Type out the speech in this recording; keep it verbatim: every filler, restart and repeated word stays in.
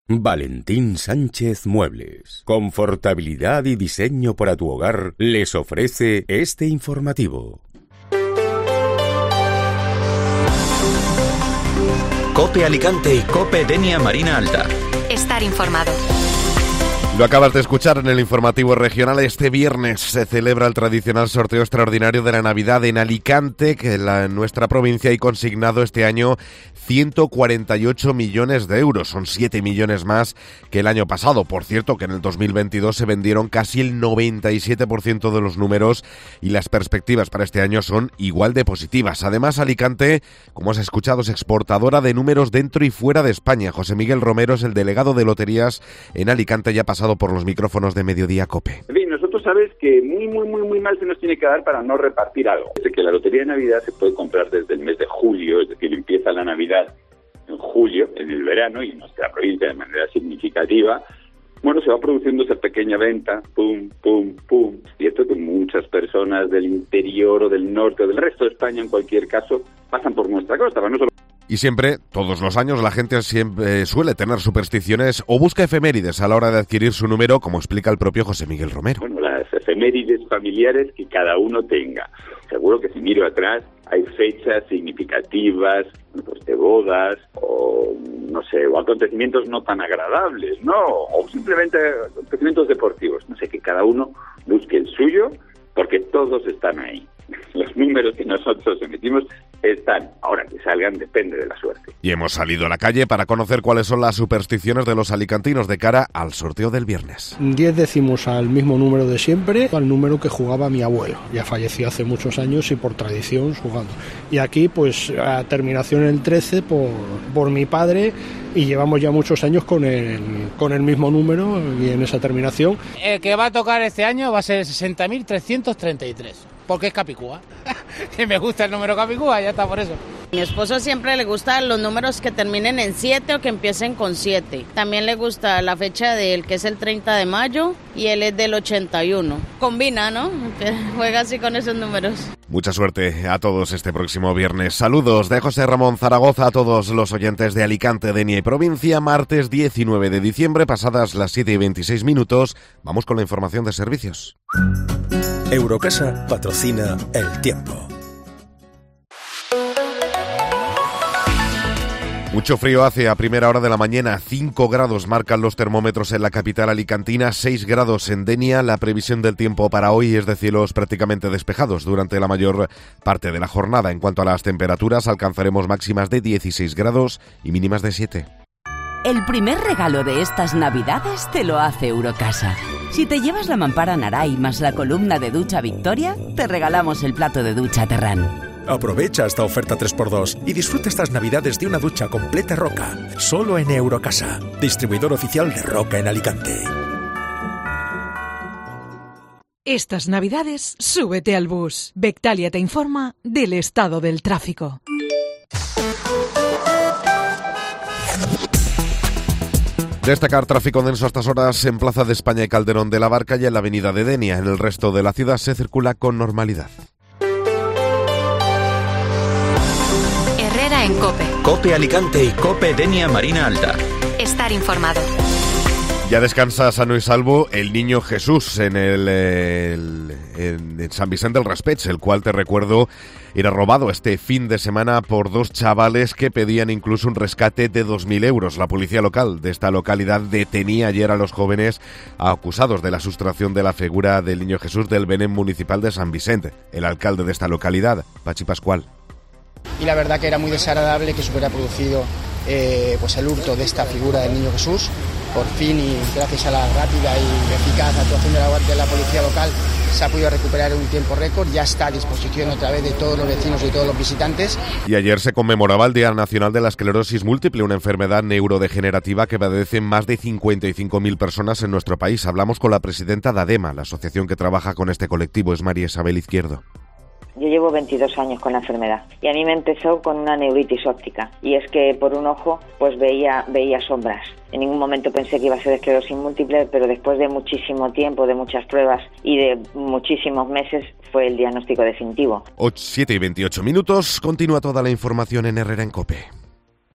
Valentín Sánchez Muebles, confortabilidad y diseño para tu hogar, les ofrece este informativo. COPE Alicante y COPE Denia Marina Alta. Estar informado. Lo acabas de escuchar en el informativo regional. Este viernes se celebra el tradicional sorteo extraordinario de la Navidad en Alicante, que la, en nuestra provincia hay consignado este año ciento cuarenta y ocho millones de euros. Son siete millones más que el año pasado. Por cierto, que en el dos mil veintidós se vendieron casi el noventa y siete por ciento de los números y las perspectivas para este año son igual de positivas. Además, Alicante, como has escuchado, es exportadora de números dentro y fuera de España. José Miguel Romero es el delegado de loterías en Alicante, ya ha pasado por los micrófonos de Mediodía COPE. En fin, nosotros sabes que muy, muy, muy, muy mal se nos tiene que dar para no repartir algo. Desde que la lotería de Navidad se puede comprar desde el mes de julio, es decir, empieza la Navidad en julio, en el verano, y en nuestra provincia de manera significativa, bueno, se va produciendo esa pequeña venta, pum, pum, pum. Cierto que muchas personas del interior o del norte o del resto de España, en cualquier caso, pasan por nuestra costa, para no solo... Y siempre, todos los años, la gente siempre eh, suele tener supersticiones o busca efemérides a la hora de adquirir su número, como explica el propio José Miguel Romero. Bueno, las efemérides familiares que cada uno tenga. Seguro que si miro atrás hay fechas significativas, pues de bodas o, no sé, o acontecimientos no tan agradables, ¿no? O simplemente acontecimientos deportivos. No sé, que cada uno busque el suyo, porque todos están ahí. Los números que nosotros emitimos están. Ahora, que salgan depende de la suerte. Y hemos salido a la calle para conocer cuáles son las supersticiones de los alicantinos de cara al sorteo del viernes. diez decimos al mismo número de siempre, al número que jugaba mi abuelo. Ya falleció hace muchos años y por tradición jugando. Y aquí, pues, a terminación el trece por, por mi padre, y llevamos ya muchos años con el, con el mismo número y en esa terminación. El que va a tocar este año va a ser sesenta mil trescientos treinta y tres. Porque es Capicúa. Y me gusta el número Capicúa, ya está por eso. Mi esposo siempre le gustan los números que terminen en siete o que empiecen con siete. También le gusta la fecha de él, que es el treinta de mayo, y él es del ochenta y uno. Combina, ¿no? Juega así con esos números. Mucha suerte a todos este próximo viernes. Saludos de José Ramón Zaragoza a todos los oyentes de Alicante, Denia y provincia. Martes diecinueve de diciembre, pasadas las siete y veintiséis minutos. Vamos con la información de servicios. Eurocasa patrocina El Tiempo. Mucho frío hace a primera hora de la mañana, cinco grados marcan los termómetros en la capital alicantina, seis grados en Denia. La previsión del tiempo para hoy es de cielos prácticamente despejados durante la mayor parte de la jornada. En cuanto a las temperaturas, alcanzaremos máximas de dieciséis grados y mínimas de siete. El primer regalo de estas Navidades te lo hace Eurocasa. Si te llevas la mampara Naray más la columna de ducha Victoria, te regalamos el plato de ducha Terrán. Aprovecha esta oferta tres por dos y disfruta estas Navidades de una ducha completa Roca, solo en Eurocasa, distribuidor oficial de Roca en Alicante. Estas Navidades, súbete al bus. Bectalia te informa del estado del tráfico. Destacar tráfico denso a estas horas en Plaza de España y Calderón de la Barca y en la avenida de Denia. En el resto de la ciudad se circula con normalidad. Herrera en COPE. COPE Alicante y COPE Denia Marina Alta. Estar informado. Ya descansa sano y salvo el niño Jesús en el, el en, en San Vicente del Raspeig, el cual, te recuerdo, era robado este fin de semana por dos chavales que pedían incluso un rescate de dos mil euros. La policía local de esta localidad detenía ayer a los jóvenes acusados de la sustracción de la figura del niño Jesús del Belén municipal de San Vicente. El alcalde de esta localidad, Pachi Pascual. Y la verdad que era muy desagradable que se hubiera producido eh, pues el hurto de esta figura del niño Jesús. Por fin, y gracias a la rápida y eficaz actuación de la, de la policía local, se ha podido recuperar en un tiempo récord. Ya está a disposición otra vez de todos los vecinos y todos los visitantes. Y ayer se conmemoraba el Día Nacional de la Esclerosis Múltiple, una enfermedad neurodegenerativa que padecen más de cincuenta y cinco mil personas en nuestro país. Hablamos con la presidenta de ADEMA, la asociación que trabaja con este colectivo, es María Isabel Izquierdo. Yo llevo veintidós años con la enfermedad y a mí me empezó con una neuritis óptica, y es que por un ojo pues veía veía sombras. En ningún momento pensé que iba a ser esclerosis múltiple, pero después de muchísimo tiempo, de muchas pruebas y de muchísimos meses fue el diagnóstico definitivo. siete y veintiocho minutos, continúa toda la información en Herrera en COPE.